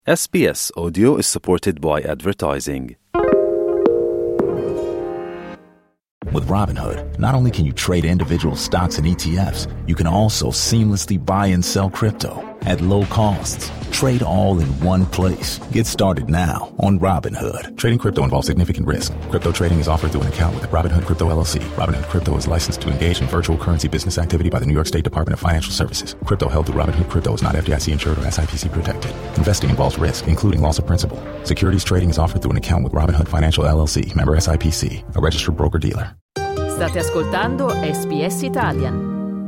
SBS Audio is supported by advertising. With Robinhood, not only can you trade individual stocks and ETFs, you can also seamlessly buy and sell crypto at low costs. Trade all in one place. Get started now on Robinhood. Trading crypto involves significant risk. Crypto trading is offered through an account with Robinhood Crypto LLC. Robinhood Crypto is licensed to engage in virtual currency business activity by the New York State Department of Financial Services. Crypto held through Robinhood Crypto is not FDIC insured or SIPC protected. Investing involves risk, including loss of principal. Securities trading is offered through an account with Robinhood Financial LLC, member SIPC, a registered broker-dealer. State ascoltando SBS Italian.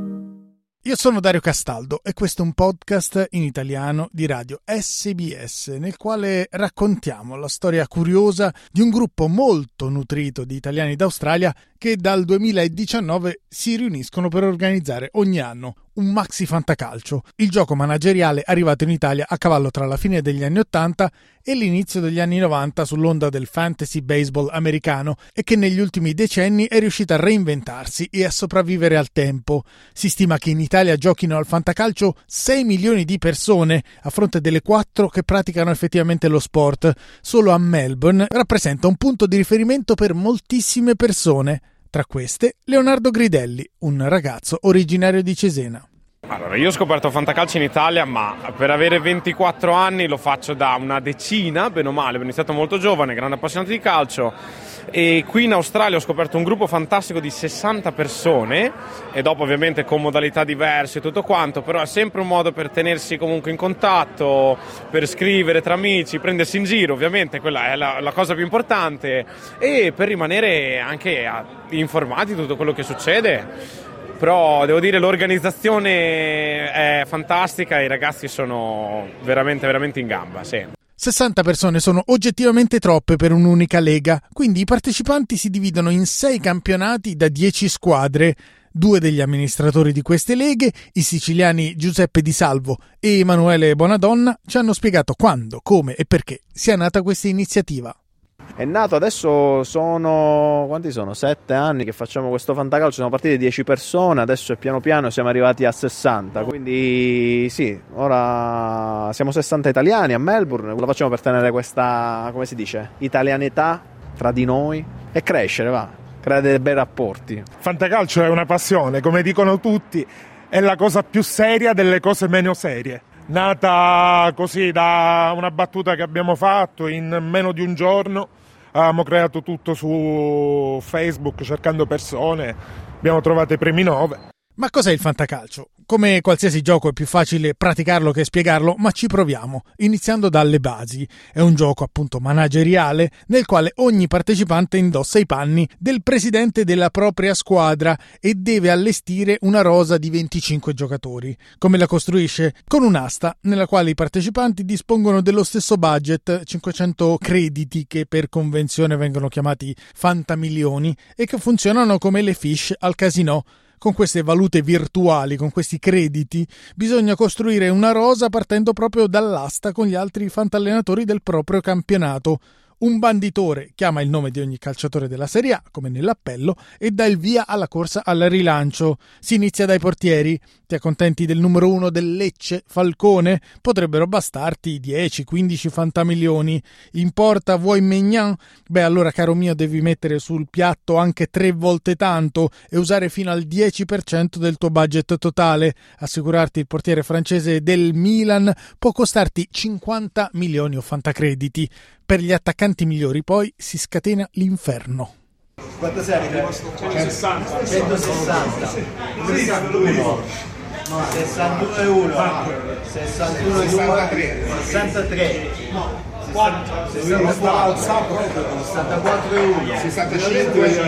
Io sono Dario Castaldo e questo è un podcast in italiano di radio SBS nel quale raccontiamo la storia curiosa di un gruppo molto nutrito di italiani d'Australia che dal 2019 si riuniscono per organizzare ogni anno un Maxi Fantacalcio, il gioco manageriale arrivato in Italia a cavallo tra la fine degli anni 80 e l'inizio degli anni 90 sull'onda del fantasy baseball americano e che negli ultimi decenni è riuscito a reinventarsi e a sopravvivere al tempo. Si stima che in Italia giochino al fantacalcio 6 milioni di persone a fronte delle 4 che praticano effettivamente lo sport. Solo a Melbourne rappresenta un punto di riferimento per moltissime persone. Tra queste, Leonardo Gridelli, un ragazzo originario di Cesena. Allora, io ho scoperto fantacalcio in Italia, ma per avere 24 anni lo faccio da una decina, bene o male, ho iniziato molto giovane, grande appassionato di calcio, e qui in Australia ho scoperto un gruppo fantastico di 60 persone, e dopo ovviamente con modalità diverse e tutto quanto, però è sempre un modo per tenersi comunque in contatto, per scrivere tra amici, prendersi in giro, ovviamente quella è la cosa più importante, e per rimanere anche informati di tutto quello che succede. Però devo dire l'organizzazione è fantastica e i ragazzi sono veramente veramente in gamba, sì. 60 persone sono oggettivamente troppe per un'unica lega, quindi i partecipanti si dividono in 6 campionati da 10 squadre. 2 degli amministratori di queste leghe, i siciliani Giuseppe Di Salvo e Emanuele Bonadonna, ci hanno spiegato quando, come e perché sia nata questa iniziativa. È nato adesso quanti sono? 7 anni che facciamo questo fantacalcio, siamo partiti 10 persone, adesso piano piano siamo arrivati a 60, quindi sì, ora siamo 60 italiani a Melbourne, lo facciamo per tenere questa, come si dice, italianità tra di noi e crescere, creare dei bei rapporti. Fantacalcio è una passione, come dicono tutti, è la cosa più seria delle cose meno serie. Nata così da una battuta che abbiamo fatto in meno di un giorno, abbiamo creato tutto su Facebook cercando persone, abbiamo trovato i primi 9. Ma cos'è il fantacalcio? Come qualsiasi gioco è più facile praticarlo che spiegarlo, ma ci proviamo, iniziando dalle basi. È un gioco appunto manageriale nel quale ogni partecipante indossa i panni del presidente della propria squadra e deve allestire una rosa di 25 giocatori. Come la costruisce? Con un'asta nella quale i partecipanti dispongono dello stesso budget, 500 crediti che per convenzione vengono chiamati fantamilioni e che funzionano come le fiche al casino. Con queste valute virtuali, con questi crediti, bisogna costruire una rosa partendo proprio dall'asta con gli altri fantallenatori del proprio campionato. Un banditore chiama il nome di ogni calciatore della Serie A, come nell'appello, e dà il via alla corsa al rilancio. Si inizia dai portieri. Ti accontenti del numero 1 del Lecce, Falcone? Potrebbero bastarti 10-15 fantamilioni. In porta vuoi Maignan? Beh, allora caro mio devi mettere sul piatto anche 3 volte tanto e usare fino al 10% del tuo budget totale. Assicurarti il portiere francese del Milan può costarti 50 milioni o fantacrediti. Per gli attaccanti migliori poi si scatena l'inferno. Quanto sei? 160. 160. 61. 61 e 1. 61 e 2. 63. No. 64 e 1. 65 e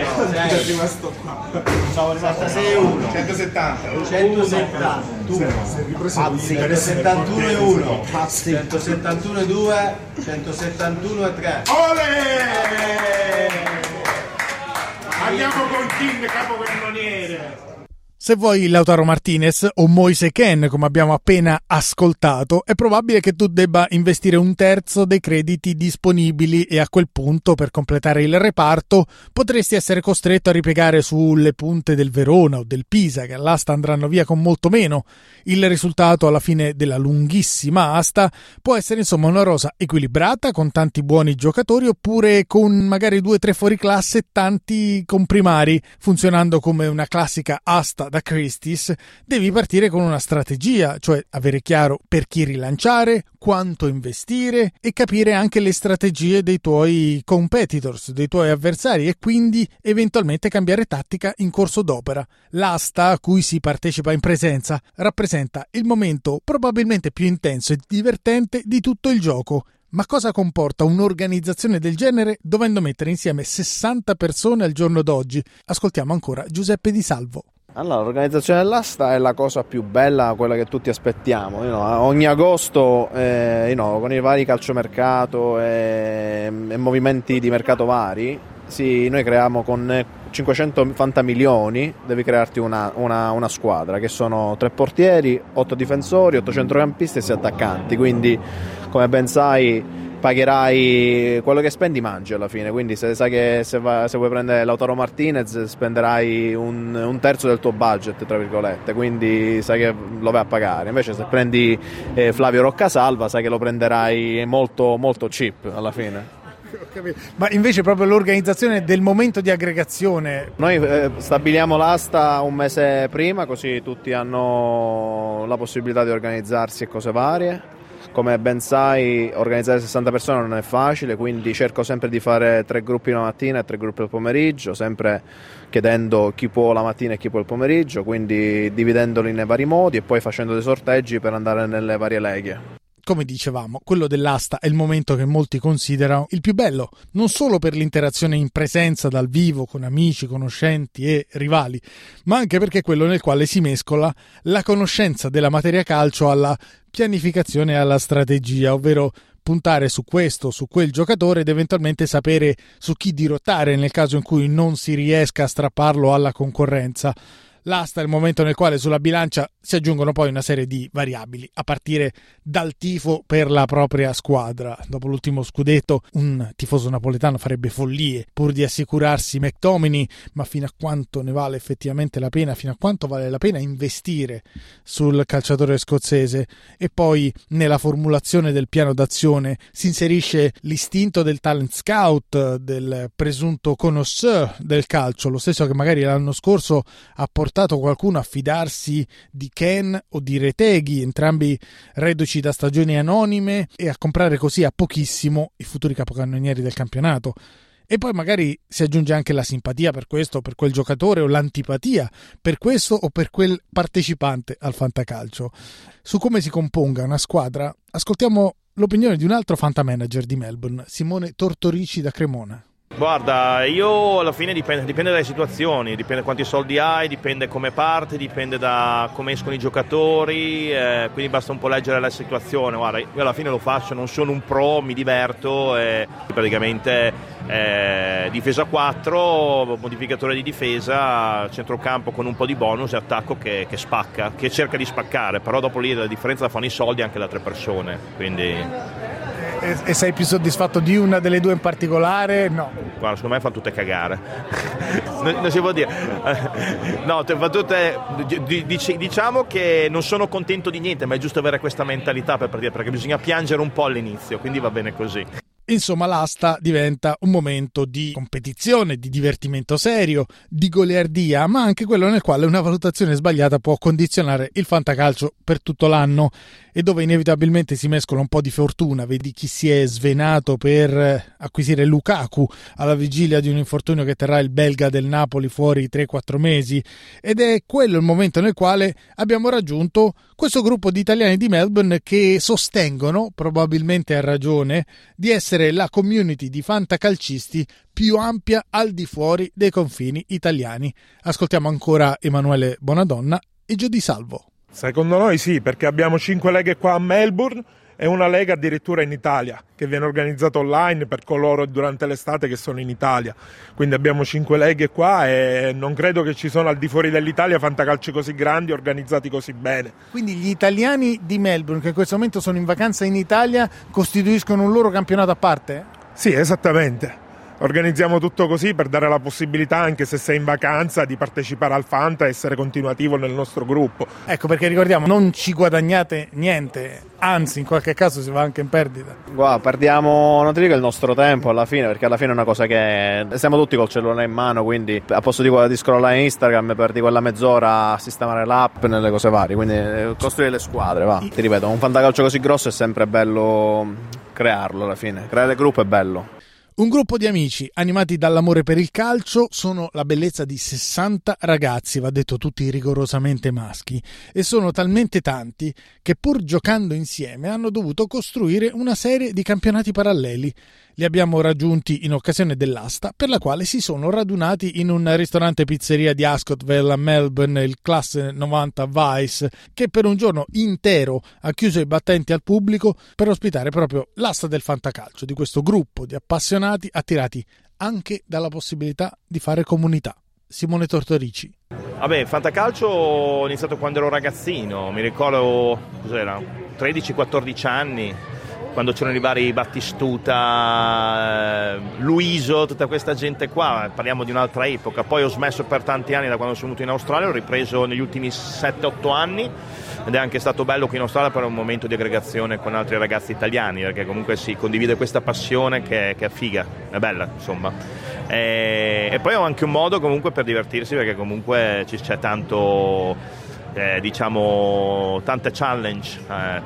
66 e 1. 170. 171 e 1. 171 e 2. 171 e 3. Ole! Andiamo con King, capocannoniere. Se vuoi Lautaro Martinez o Moise Kean, come abbiamo appena ascoltato, è probabile che tu debba investire un terzo dei crediti disponibili e a quel punto, per completare il reparto, potresti essere costretto a ripiegare sulle punte del Verona o del Pisa, che all'asta andranno via con molto meno. Il risultato alla fine della lunghissima asta può essere insomma una rosa equilibrata con tanti buoni giocatori, oppure con magari 2 o 3 fuoriclasse e tanti comprimari, funzionando come una classica asta da Christie's. Devi partire con una strategia, cioè avere chiaro per chi rilanciare, quanto investire e capire anche le strategie dei tuoi competitors, dei tuoi avversari, e quindi eventualmente cambiare tattica in corso d'opera. L'asta a cui si partecipa in presenza rappresenta il momento probabilmente più intenso e divertente di tutto il gioco. Ma cosa comporta un'organizzazione del genere dovendo mettere insieme 60 persone al giorno d'oggi? Ascoltiamo ancora Giuseppe Di Salvo. Allora, l'organizzazione dell'asta è la cosa più bella, quella che tutti aspettiamo. Ogni agosto, con i vari calciomercato e movimenti di mercato vari, noi creiamo con 500 milioni, devi crearti una squadra, che sono 3 portieri, 8 difensori, 8 centrocampisti e 6 attaccanti. Quindi, come ben sai, pagherai quello che spendi, mangi alla fine. Quindi sai che se vuoi prendere Lautaro Martinez spenderai un terzo del tuo budget, tra virgolette, quindi sai che lo vai a pagare. Invece se prendi Flavio Roccasalva sai che lo prenderai molto, molto cheap alla fine. Ma invece proprio l'organizzazione del momento di aggregazione, noi stabiliamo l'asta un mese prima, così tutti hanno la possibilità di organizzarsi e cose varie. Come ben sai, organizzare 60 persone non è facile, quindi cerco sempre di fare 3 gruppi la mattina e 3 gruppi al pomeriggio, sempre chiedendo chi può la mattina e chi può il pomeriggio, quindi dividendoli nei vari modi e poi facendo dei sorteggi per andare nelle varie leghe. Come dicevamo, quello dell'asta è il momento che molti considerano il più bello, non solo per l'interazione in presenza dal vivo con amici, conoscenti e rivali, ma anche perché è quello nel quale si mescola la conoscenza della materia calcio alla pianificazione e alla strategia, ovvero puntare su questo, su quel giocatore ed eventualmente sapere su chi dirottare nel caso in cui non si riesca a strapparlo alla concorrenza. L'asta è il momento nel quale sulla bilancia si aggiungono poi una serie di variabili, a partire dal tifo per la propria squadra. Dopo l'ultimo scudetto, un tifoso napoletano farebbe follie pur di assicurarsi McTominay, ma fino a quanto ne vale effettivamente la pena, fino a quanto vale la pena investire sul calciatore scozzese? E poi nella formulazione del piano d'azione si inserisce l'istinto del talent scout, del presunto connoisseur del calcio, lo stesso che magari l'anno scorso ha portato qualcuno a fidarsi di Kean o di Retegui, entrambi reduci da stagioni anonime, e a comprare così a pochissimo i futuri capocannonieri del campionato. E poi magari si aggiunge anche la simpatia per questo o per quel giocatore, o l'antipatia per questo o per quel partecipante al fantacalcio. Su come si componga una squadra ascoltiamo l'opinione di un altro fantamanager di Melbourne, Simone Tortorici da Cremona. Guarda, io alla fine dipende dalle situazioni, dipende quanti soldi hai, dipende come parti, dipende da come escono i giocatori, quindi basta un po' leggere la situazione. Guarda, io alla fine lo faccio, non sono un pro, mi diverto, praticamente difesa 4, modificatore di difesa, centrocampo con un po' di bonus e attacco che spacca, che cerca di spaccare, però dopo lì la differenza la fanno i soldi anche da 3 persone, quindi... E sei più soddisfatto di una delle due in particolare? No. Guarda, secondo me fanno tutte cagare. Non si può dire. No, fanno tutte, diciamo che non sono contento di niente, ma è giusto avere questa mentalità per partire, perché bisogna piangere un po' all'inizio, quindi va bene così. Insomma, l'asta diventa un momento di competizione, di divertimento serio, di goliardia, ma anche quello nel quale una valutazione sbagliata può condizionare il fantacalcio per tutto l'anno, e dove inevitabilmente si mescola un po' di fortuna. Vedi chi si è svenato per acquisire Lukaku alla vigilia di un infortunio che terrà il belga del Napoli fuori 3-4 mesi, ed è quello il momento nel quale abbiamo raggiunto questo gruppo di italiani di Melbourne che sostengono, probabilmente a ragione, di essere la community di fantacalcisti più ampia al di fuori dei confini italiani. Ascoltiamo ancora Emanuele Bonadonna e Gio Di Salvo. Secondo noi sì, perché abbiamo 5 leghe qua a Melbourne È una lega addirittura in Italia, che viene organizzata online per coloro durante l'estate che sono in Italia. Quindi abbiamo 5 leghe qua e non credo che ci sono al di fuori dell'Italia fantacalci così grandi, organizzati così bene. Quindi gli italiani di Melbourne, che in questo momento sono in vacanza in Italia, costituiscono un loro campionato a parte? Sì, esattamente. Organizziamo tutto così per dare la possibilità, anche se sei in vacanza, di partecipare al Fanta e essere continuativo nel nostro gruppo. Ecco, perché ricordiamo, non ci guadagnate niente, anzi in qualche caso si va anche in perdita. Guarda, perdiamo, non ti dico il nostro tempo alla fine, perché alla fine è una cosa che siamo tutti col cellulare in mano, quindi a posto di scrollare Instagram perdi quella mezz'ora a sistemare l'app nelle cose varie, quindi costruire le squadre, va. Ti ripeto, un fantacalcio così grosso è sempre bello crearlo alla fine, creare il gruppo è bello. Un gruppo di amici animati dall'amore per il calcio sono la bellezza di 60 ragazzi, va detto tutti rigorosamente maschi, e sono talmente tanti che pur giocando insieme hanno dovuto costruire una serie di campionati paralleli. Li abbiamo raggiunti in occasione dell'asta, per la quale si sono radunati in un ristorante pizzeria di Ascot Vale a Melbourne, il Class 90 Vice, che per un giorno intero ha chiuso i battenti al pubblico per ospitare proprio l'asta del fantacalcio, di questo gruppo di appassionati attirati anche dalla possibilità di fare comunità. Simone Tortorici. Vabbè, fantacalcio ho iniziato quando ero ragazzino, mi ricordo, cos'era, 13-14 anni, quando c'erano i vari Battistuta, Luiso, tutta questa gente qua, parliamo di un'altra epoca. Poi ho smesso per tanti anni da quando sono venuto in Australia, ho ripreso negli ultimi 7-8 anni ed è anche stato bello qui in Australia per un momento di aggregazione con altri ragazzi italiani, perché comunque si condivide questa passione che è figa, è bella insomma. E poi ho anche un modo comunque per divertirsi, perché comunque c'è tanto... diciamo tante challenge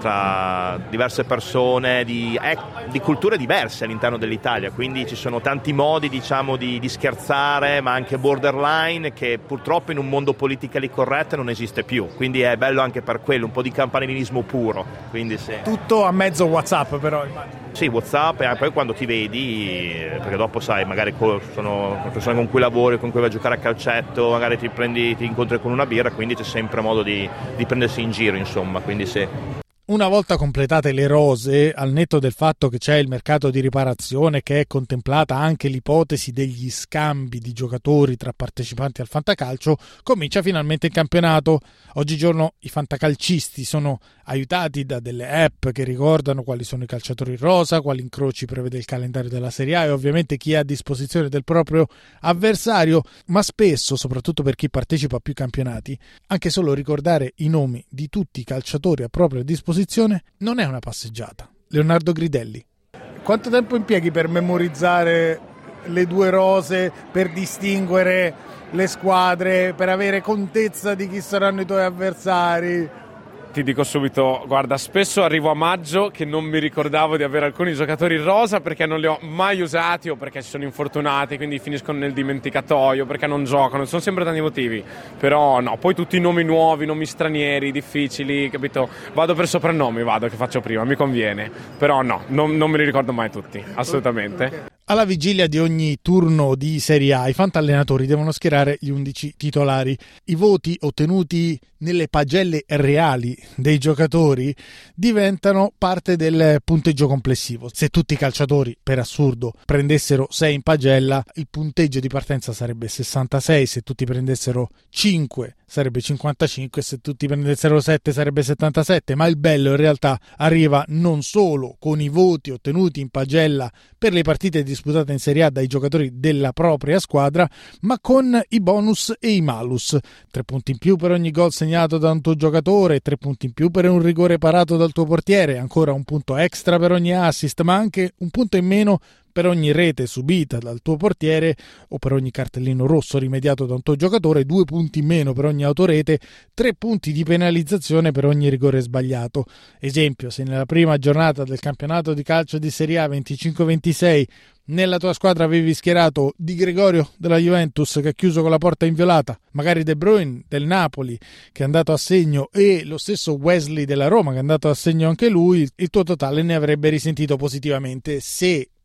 tra diverse persone di culture diverse all'interno dell'Italia, quindi ci sono tanti modi diciamo di scherzare, ma anche borderline, che purtroppo in un mondo politically correct non esiste più, quindi è bello anche per quello, un po' di campanilismo puro, quindi sì. Tutto a mezzo WhatsApp però immagino. Sì, WhatsApp, e poi quando ti vedi, perché dopo sai, magari sono persone con cui lavori, con cui vai a giocare a calcetto, magari ti incontri con una birra, quindi c'è sempre modo di prendersi in giro, insomma, quindi sì. Una volta completate le rose, al netto del fatto che c'è il mercato di riparazione, che è contemplata anche l'ipotesi degli scambi di giocatori tra partecipanti al fantacalcio, comincia finalmente il campionato. Oggigiorno i fantacalcisti sono aiutati da delle app che ricordano quali sono i calciatori rosa, quali incroci prevede il calendario della Serie A e ovviamente chi è a disposizione del proprio avversario, ma spesso, soprattutto per chi partecipa a più campionati, anche solo ricordare i nomi di tutti i calciatori a propria disposizione non è una passeggiata. Leonardo Gridelli. Quanto tempo impieghi per memorizzare le due rose, per distinguere le squadre, per avere contezza di chi saranno i tuoi avversari? Ti dico subito, guarda, spesso arrivo a maggio che non mi ricordavo di avere alcuni giocatori rosa perché non li ho mai usati o perché si sono infortunati, quindi finiscono nel dimenticatoio, perché non giocano, sono sempre tanti motivi, però no, poi tutti i nomi nuovi, nomi stranieri, difficili, capito? Vado per soprannomi, che faccio prima, mi conviene, però no, non me li ricordo mai tutti, assolutamente. Okay. Alla vigilia di ogni turno di Serie A, i fantallenatori devono schierare gli 11 titolari. I voti ottenuti nelle pagelle reali dei giocatori diventano parte del punteggio complessivo. Se tutti i calciatori, per assurdo, prendessero 6 in pagella, il punteggio di partenza sarebbe 66, se tutti prendessero 5 sarebbe 55, se tutti prendessero 7 sarebbe 77, ma il bello in realtà arriva non solo con i voti ottenuti in pagella per le partite disputate in Serie A dai giocatori della propria squadra, ma con i bonus e i malus. 3 punti in più per ogni gol segnato da un tuo giocatore, 3 punti in più per un rigore parato dal tuo portiere, ancora un punto extra per ogni assist, ma anche un punto in meno per ogni rete subita dal tuo portiere o per ogni cartellino rosso rimediato da un tuo giocatore, 2 punti in meno per ogni autorete, 3 punti di penalizzazione per ogni rigore sbagliato. Esempio, se nella prima giornata del campionato di calcio di Serie A 25-26 nella tua squadra avevi schierato Di Gregorio della Juventus che ha chiuso con la porta inviolata, magari De Bruyne del Napoli che è andato a segno e lo stesso Wesley della Roma che è andato a segno anche lui, il tuo totale ne avrebbe risentito positivamente. Se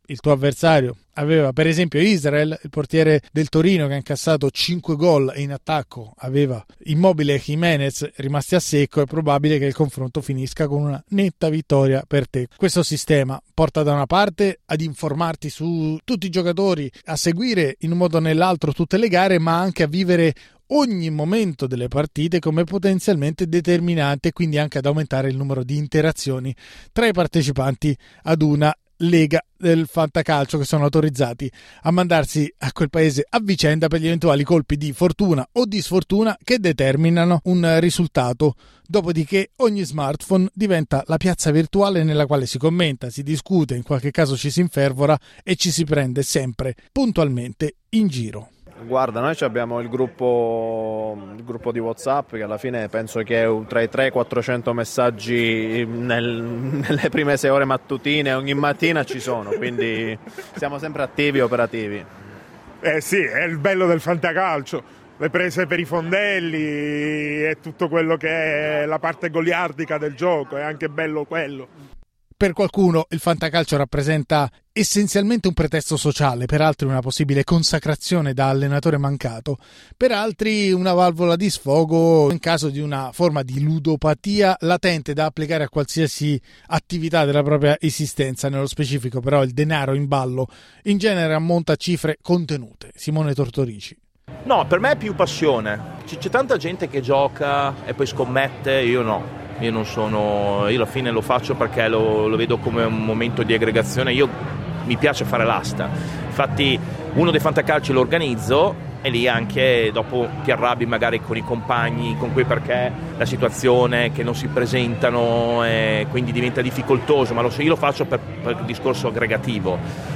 il tuo avversario aveva per esempio Israel, il portiere del Torino che ha incassato 5 gol e in attacco aveva Immobile e Jimenez rimasti a secco, è probabile che il confronto finisca con una netta vittoria per te. Questo sistema porta da una parte ad informarti su tutti i giocatori, a seguire in un modo o nell'altro tutte le gare, ma anche a vivere ogni momento delle partite come potenzialmente determinante, quindi anche ad aumentare il numero di interazioni tra i partecipanti ad una lega del fantacalcio che sono autorizzati a mandarsi a quel paese a vicenda per gli eventuali colpi di fortuna o di sfortuna che determinano un risultato. Dopodiché ogni smartphone diventa la piazza virtuale nella quale si commenta, si discute, in qualche caso ci si infervora e ci si prende sempre puntualmente in giro. Guarda, noi abbiamo il gruppo di WhatsApp che alla fine penso che tra i 300-400 messaggi nelle prime 6 ore mattutine ogni mattina ci sono, quindi siamo sempre attivi e operativi. Sì, è il bello del fantacalcio, le prese per i fondelli e tutto quello che è la parte goliardica del gioco, è anche bello quello. Per qualcuno il fantacalcio rappresenta essenzialmente un pretesto sociale, per altri una possibile consacrazione da allenatore mancato, per altri una valvola di sfogo in caso di una forma di ludopatia latente da applicare a qualsiasi attività della propria esistenza. Nello specifico però il denaro in ballo in genere ammonta a cifre contenute. Simone Tortorici. No, per me è più passione. C'è tanta gente che gioca e poi scommette, io no. Io alla fine lo faccio perché lo vedo come un momento di aggregazione. Mi piace fare l'asta, infatti uno dei fantacalci lo organizzo e lì anche dopo ti arrabbi magari con i compagni con cui perché la situazione che non si presentano e quindi diventa difficoltoso, ma io lo faccio per il discorso aggregativo.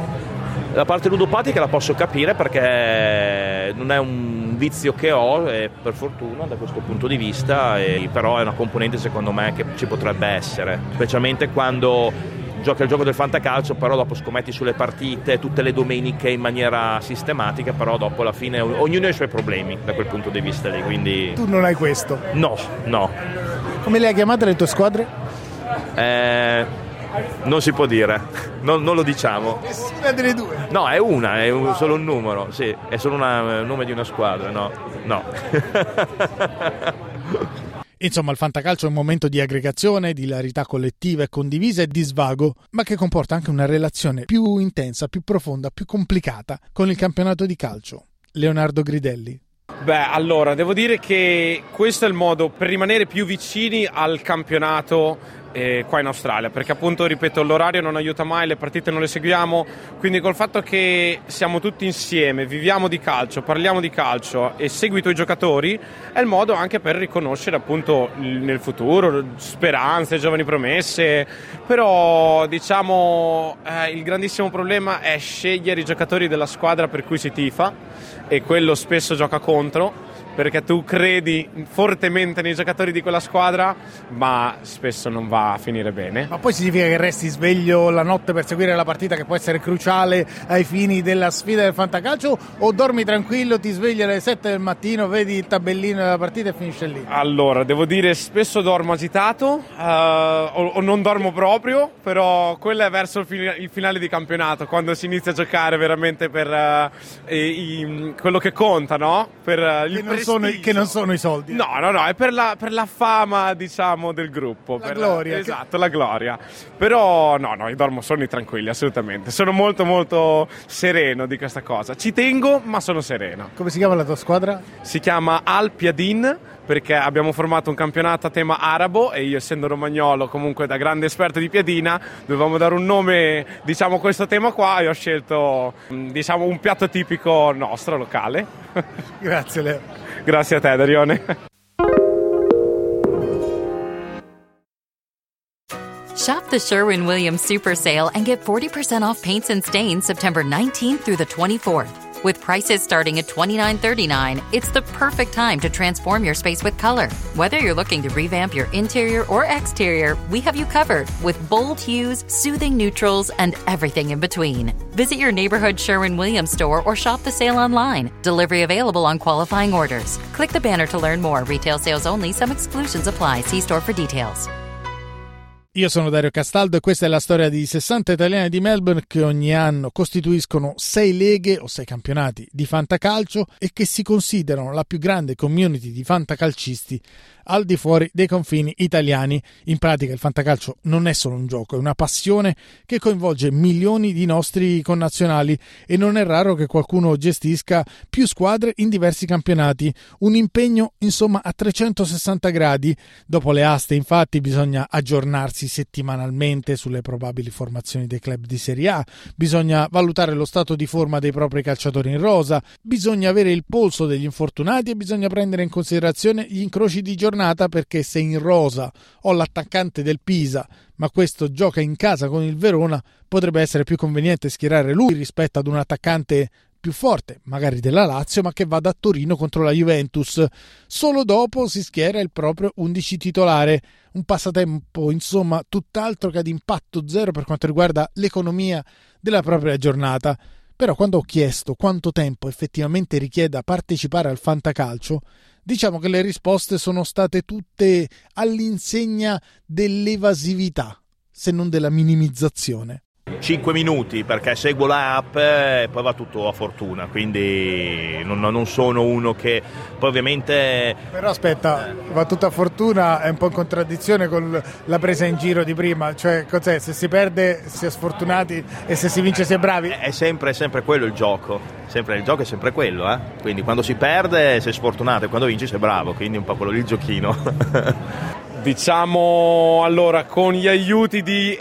La parte ludopatica la posso capire perché non è un vizio che ho, per fortuna da questo punto di vista, però è una componente secondo me che ci potrebbe essere, specialmente quando giochi al gioco del fantacalcio, però dopo scommetti sulle partite tutte le domeniche in maniera sistematica, però dopo alla fine ognuno ha i suoi problemi da quel punto di vista lì, quindi... Tu non hai questo? No. Come le hai chiamate le tue squadre? Non si può dire, non lo diciamo. Nessuna delle due? No, è solo un numero, sì, è solo il nome di una squadra, no. Insomma, il fantacalcio è un momento di aggregazione, di hilarità collettiva e condivisa e di svago, ma che comporta anche una relazione più intensa, più profonda, più complicata con il campionato di calcio. Leonardo Gridelli. Allora, devo dire che questo è il modo per rimanere più vicini al campionato qua in Australia, perché appunto, ripeto, l'orario non aiuta mai, le partite non le seguiamo, quindi col fatto che siamo tutti insieme, viviamo di calcio, parliamo di calcio e segui i tuoi giocatori, è il modo anche per riconoscere appunto nel futuro speranze, giovani promesse, però diciamo il grandissimo problema è scegliere i giocatori della squadra per cui si tifa, e quello spesso gioca contro, perché tu credi fortemente nei giocatori di quella squadra, ma spesso non va a finire bene. Ma poi significa che resti sveglio la notte per seguire la partita che può essere cruciale ai fini della sfida del fantacalcio, o dormi tranquillo, ti svegli alle 7 del mattino, vedi il tabellino della partita e finisce lì? Allora, devo dire, spesso dormo agitato o non dormo proprio, però quello è verso il finale di campionato, quando si inizia a giocare veramente per quello che conta, no? Per il che non sono i soldi. No, è per la fama, diciamo, del gruppo. La gloria. Esatto, la gloria. Però no, io dormo sonni tranquilli, assolutamente. Sono molto molto sereno di questa cosa. Ci tengo, ma sono sereno. Come si chiama la tua squadra? Si chiama Al Piadin, perché abbiamo formato un campionato a tema arabo e io, essendo romagnolo, comunque da grande esperto di piadina, dovevamo dare un nome, diciamo, a questo tema qua, e ho scelto, diciamo, un piatto tipico nostro, locale. Grazie Leo. Grazie a te, Darione. Shop the Sherwin-Williams Super Sale and get 40% off paints and stains September 19th through the 24th. With prices starting at $29.39, it's the perfect time to transform your space with color. Whether you're looking to revamp your interior or exterior, we have you covered with bold hues, soothing neutrals, and everything in between. Visit your neighborhood Sherwin-Williams store or shop the sale online. Delivery available on qualifying orders. Click the banner to learn more. Retail sales only. Some exclusions apply. See store for details. Io sono Dario Castaldo e questa è la storia di 60 italiani di Melbourne che ogni anno costituiscono 6 leghe o 6 campionati di fantacalcio e che si considerano la più grande community di fantacalcisti al di fuori dei confini italiani. In pratica il fantacalcio non è solo un gioco, è una passione che coinvolge milioni di nostri connazionali e non è raro che qualcuno gestisca più squadre in diversi campionati. Un impegno insomma a 360 gradi. Dopo le aste infatti bisogna aggiornarsi settimanalmente sulle probabili formazioni dei club di Serie A, bisogna valutare lo stato di forma dei propri calciatori in rosa, bisogna avere il polso degli infortunati e bisogna prendere in considerazione gli incroci di giornata, perché se in rosa ho l'attaccante del Pisa ma questo gioca in casa con il Verona, potrebbe essere più conveniente schierare lui rispetto ad un attaccante più forte, magari della Lazio, ma che vada a Torino contro la Juventus. Solo dopo si schiera il proprio 11 titolare. Un passatempo, insomma, tutt'altro che ad impatto zero per quanto riguarda l'economia della propria giornata. Però quando ho chiesto quanto tempo effettivamente richieda partecipare al fantacalcio, diciamo che le risposte sono state tutte all'insegna dell'evasività, se non della minimizzazione. 5 minuti, perché seguo l'app e poi va tutto a fortuna, quindi non sono uno che poi ovviamente... Però aspetta, va tutto a fortuna, è un po' in contraddizione con la presa in giro di prima, cioè cos'è? Se si perde si è sfortunati e se si vince si è bravi? È sempre quello il gioco, il gioco è sempre quello, quindi quando si perde sei sfortunato e quando vinci sei bravo, quindi è un po' quello lì il giochino. Diciamo, allora, con gli aiuti di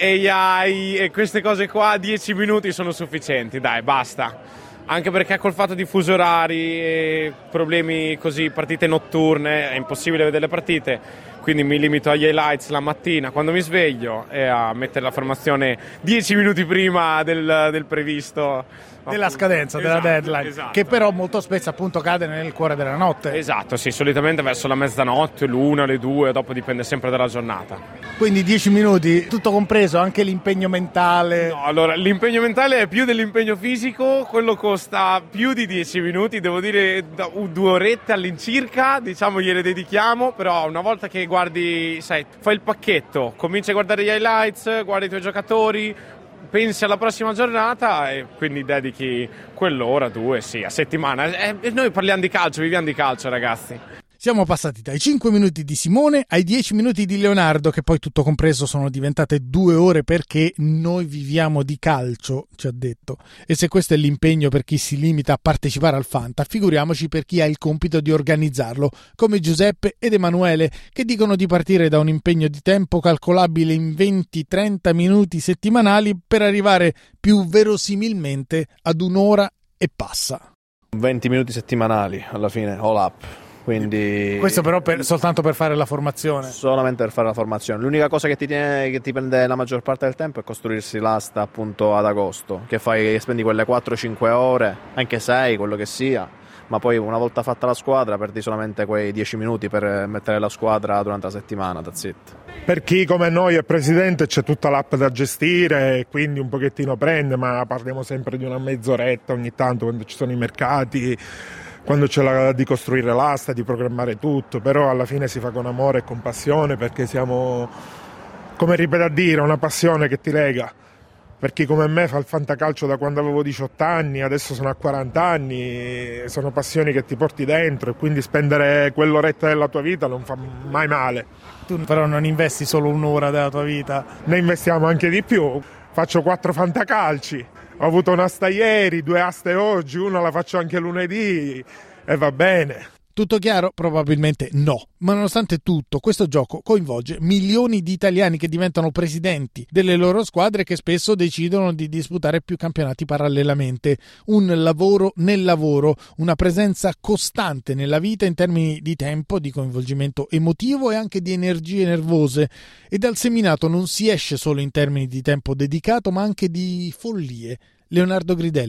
AI e queste cose qua 10 minuti sono sufficienti, dai, basta. Anche perché col fatto di fusi orari e problemi così, partite notturne, è impossibile vedere le partite, quindi mi limito agli highlights la mattina quando mi sveglio e a mettere la formazione 10 minuti prima del previsto. Della scadenza, esatto, della deadline, esatto. Che però molto spesso appunto cade nel cuore della notte. Esatto, sì, solitamente verso la mezzanotte, l'1, le 2, dopo dipende sempre dalla giornata. Quindi 10 minuti, tutto compreso, anche l'impegno mentale? No, allora, l'impegno mentale è più dell'impegno fisico, quello costa più di 10 minuti, devo dire 2 orette all'incirca, diciamo gliele dedichiamo, però una volta che guardi, sai, fai il pacchetto, cominci a guardare gli highlights, guardi i tuoi giocatori, pensi alla prossima giornata e quindi dedichi quell'ora, 2, sì, a settimana. E noi parliamo di calcio, viviamo di calcio, ragazzi. Siamo passati dai 5 minuti di Simone ai 10 minuti di Leonardo, che poi tutto compreso sono diventate 2 ore perché noi viviamo di calcio, ci ha detto. E se questo è l'impegno per chi si limita a partecipare al Fanta, figuriamoci per chi ha il compito di organizzarlo, come Giuseppe ed Emanuele, che dicono di partire da un impegno di tempo calcolabile in 20-30 minuti settimanali per arrivare più verosimilmente ad 1 ora e passa. 20 minuti settimanali alla fine, all up. Quindi questo però soltanto per fare la formazione? Solamente per fare la formazione. L'unica cosa che ti prende la maggior parte del tempo è costruirsi l'asta appunto ad agosto, che spendi quelle 4-5 ore, anche 6, quello che sia, ma poi una volta fatta la squadra perdi solamente quei 10 minuti per mettere la squadra durante la settimana, that's it. Per chi come noi è presidente c'è tutta l'app da gestire e quindi un pochettino prende, ma parliamo sempre di una mezz'oretta ogni tanto quando ci sono i mercati, quando c'è di costruire l'asta, di programmare tutto, però alla fine si fa con amore e con passione, perché siamo, come ripeto a dire, una passione che ti lega. Per chi come me fa il fantacalcio da quando avevo 18 anni, adesso sono a 40 anni, sono passioni che ti porti dentro e quindi spendere quell'oretta della tua vita non fa mai male. Tu però non investi solo 1 ora della tua vita? Ne investiamo anche di più, faccio 4 fantacalci. Ho avuto un'asta ieri, 2 aste oggi, una la faccio anche lunedì e va bene. Tutto chiaro? Probabilmente no. Ma nonostante tutto, questo gioco coinvolge milioni di italiani che diventano presidenti delle loro squadre e che spesso decidono di disputare più campionati parallelamente. Un lavoro nel lavoro, una presenza costante nella vita in termini di tempo, di coinvolgimento emotivo e anche di energie nervose. E dal seminato non si esce solo in termini di tempo dedicato, ma anche di follie. Leonardo Gridelli.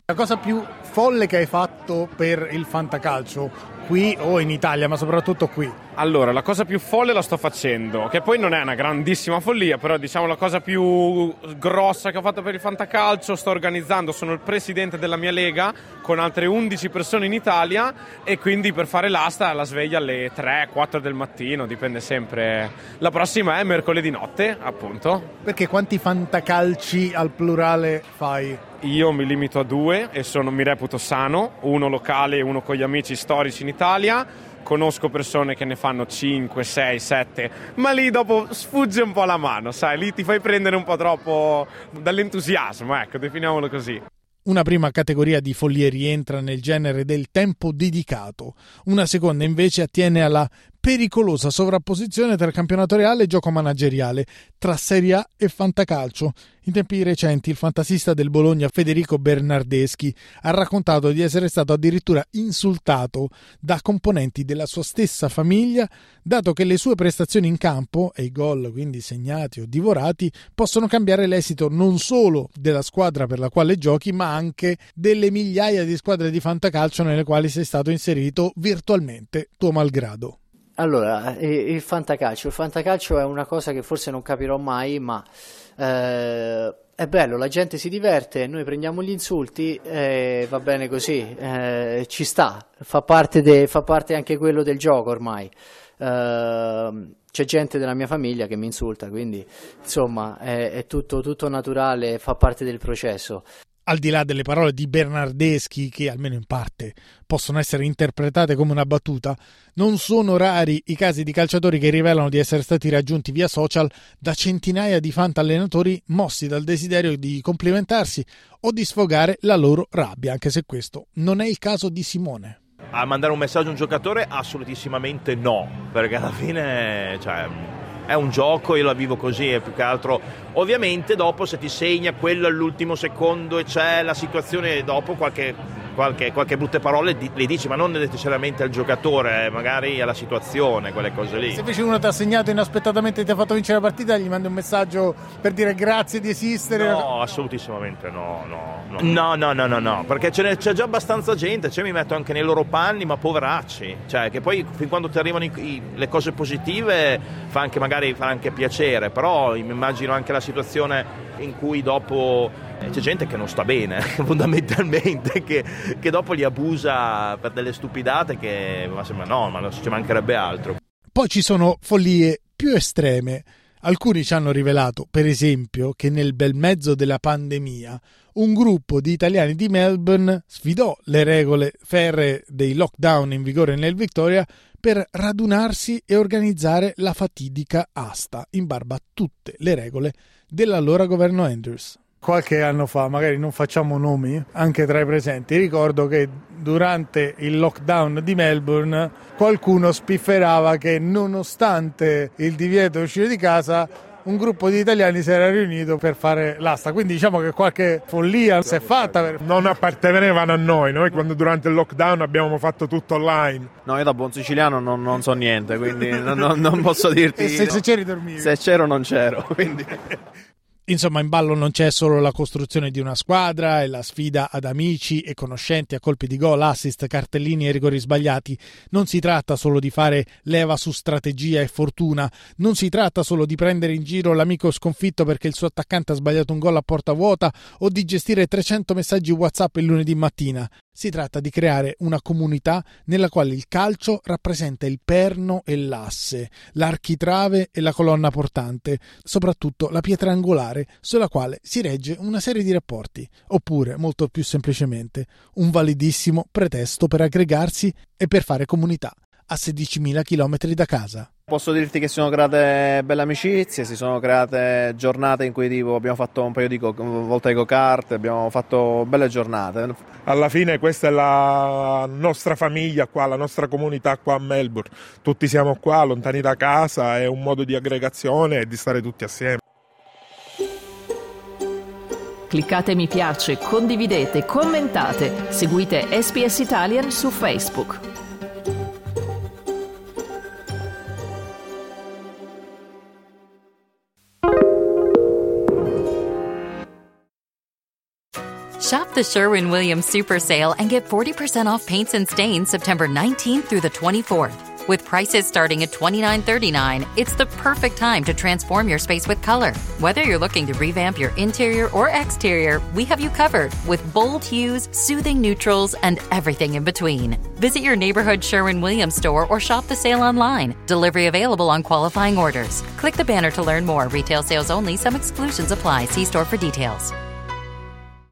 La cosa più folle che hai fatto per il fantacalcio, qui o in Italia, ma soprattutto qui? Allora, la cosa più folle la sto facendo, che poi non è una grandissima follia, però diciamo la cosa più grossa che ho fatto per il fantacalcio, sono il presidente della mia lega con altre 11 persone in Italia e quindi per fare l'asta la sveglia alle 3-4 del mattino, dipende sempre. La prossima è mercoledì notte, appunto. Perché quanti fantacalci al plurale fai? Io mi limito a 2 e mi reputo sano, uno locale e uno con gli amici storici in Italia. Conosco persone che ne fanno 5, 6, 7, ma lì dopo sfugge un po' la mano, sai, lì ti fai prendere un po' troppo dall'entusiasmo, ecco, definiamolo così. Una prima categoria di follie rientra nel genere del tempo dedicato, una seconda invece attiene alla pericolosa sovrapposizione tra campionato reale e gioco manageriale, tra Serie A e fantacalcio. In tempi recenti il fantasista del Bologna Federico Bernardeschi ha raccontato di essere stato addirittura insultato da componenti della sua stessa famiglia, dato che le sue prestazioni in campo e i gol quindi segnati o divorati possono cambiare l'esito non solo della squadra per la quale giochi, ma anche delle migliaia di squadre di fantacalcio nelle quali sei stato inserito virtualmente, tuo malgrado. Allora, il fantacalcio è una cosa che forse non capirò mai, ma è bello, la gente si diverte, noi prendiamo gli insulti, va bene così, ci sta, fa parte anche quello del gioco ormai. C'è gente della mia famiglia che mi insulta, quindi insomma è tutto naturale, fa parte del processo. Al di là delle parole di Bernardeschi, che almeno in parte possono essere interpretate come una battuta, non sono rari i casi di calciatori che rivelano di essere stati raggiunti via social da centinaia di fantallenatori mossi dal desiderio di complimentarsi o di sfogare la loro rabbia, anche se questo non è il caso di Simone. A mandare un messaggio a un giocatore assolutissimamente no, perché alla fine è un gioco, io la vivo così, e più che altro ovviamente dopo se ti segna quello all'ultimo secondo e c'è la situazione, dopo qualche brutte parole le dici, ma non necessariamente al giocatore, magari alla situazione, quelle cose lì. Se invece uno ti ha segnato inaspettatamente e ti ha fatto vincere la partita, gli mandi un messaggio per dire grazie di esistere? No, assolutissimamente no, perché c'è già abbastanza gente, mi metto anche nei loro panni, ma poveracci, che poi fin quando ti arrivano le cose positive fa anche piacere, però mi immagino anche la situazione in cui dopo c'è gente che non sta bene fondamentalmente, che dopo li abusa per delle stupidate ma non ci mancherebbe altro. Poi ci sono follie più estreme. Alcuni ci hanno rivelato, per esempio, che nel bel mezzo della pandemia un gruppo di italiani di Melbourne sfidò le regole ferree dei lockdown in vigore nel Victoria per radunarsi e organizzare la fatidica asta in barba a tutte le regole dell'allora governo Andrews. Qualche anno fa, magari non facciamo nomi, anche tra i presenti, ricordo che durante il lockdown di Melbourne qualcuno spifferava che nonostante il divieto di uscire di casa un gruppo di italiani si era riunito per fare l'asta, quindi diciamo che qualche follia si è fatta. Non appartenevano a noi quando durante il lockdown abbiamo fatto tutto online. No, io da buon siciliano non so niente, quindi non posso dirti. E se c'eri dormivi? Se c'ero non c'ero, quindi... Insomma, in ballo non c'è solo la costruzione di una squadra e la sfida ad amici e conoscenti a colpi di gol, assist, cartellini e rigori sbagliati. Non si tratta solo di fare leva su strategia e fortuna, non si tratta solo di prendere in giro l'amico sconfitto perché il suo attaccante ha sbagliato un gol a porta vuota o di gestire 300 messaggi WhatsApp il lunedì mattina. Si tratta di creare una comunità nella quale il calcio rappresenta il perno e l'asse, l'architrave e la colonna portante, soprattutto la pietra angolare sulla quale si regge una serie di rapporti, oppure, molto più semplicemente, un validissimo pretesto per aggregarsi e per fare comunità a 16.000 chilometri da casa. Posso dirti che si sono create belle amicizie, si sono create giornate in cui abbiamo fatto un paio di volte di go-kart, abbiamo fatto belle giornate. Alla fine questa è la nostra famiglia qua, la nostra comunità qua a Melbourne. Tutti siamo qua, lontani da casa, è un modo di aggregazione e di stare tutti assieme. Cliccate mi piace, condividete, commentate, seguite SBS Italian su Facebook. Shop the Sherwin-Williams Super Sale and get 40% off paints and stains September 19th through the 24th. With prices starting at $29.39, it's the perfect time to transform your space with color. Whether you're looking to revamp your interior or exterior, we have you covered with bold hues, soothing neutrals, and everything in between. Visit your neighborhood Sherwin-Williams store or shop the sale online. Delivery available on qualifying orders. Click the banner to learn more. Retail sales only. Some exclusions apply. See store for details.